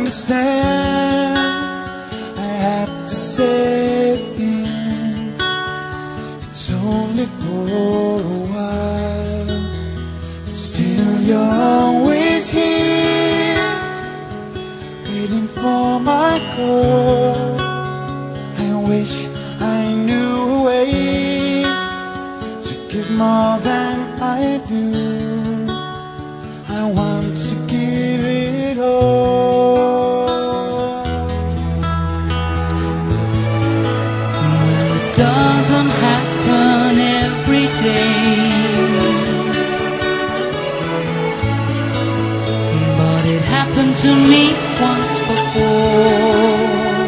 understand. I have to say again, it's only for a while, but still you're always here, waiting for my call. I wish I knew a way to give more than I do. I want to give it all. Well, it doesn't happen every day, but it happened to me once before.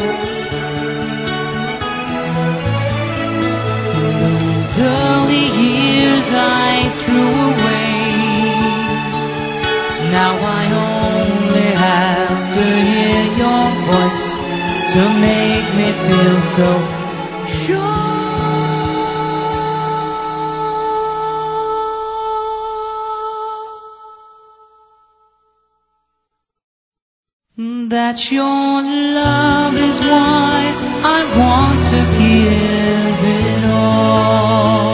Those early years I threw away. Now I only have to hear your voice to make me feel so sure that your love is why I want to give it all.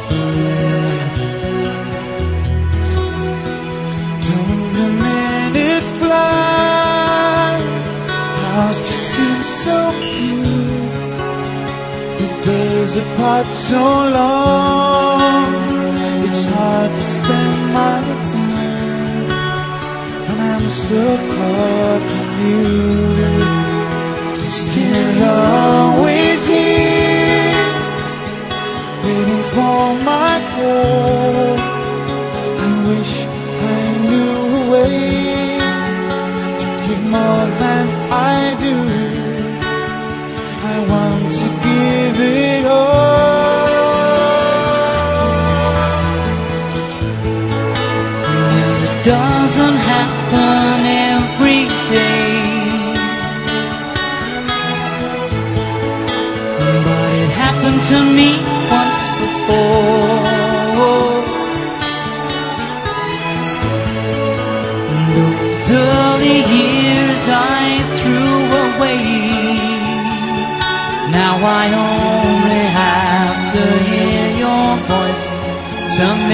Don't the minutes fly? Ours just seems so few, with days apart so long. It's hard to spend my time when I'm so far from you. Still you're always here, waiting for my call. I wish I knew a way to give more than I do. I want to give it all. Well, it doesn't happen every day, but it happened to me once before. Those early years I threw away. Now I only have to hear your voice to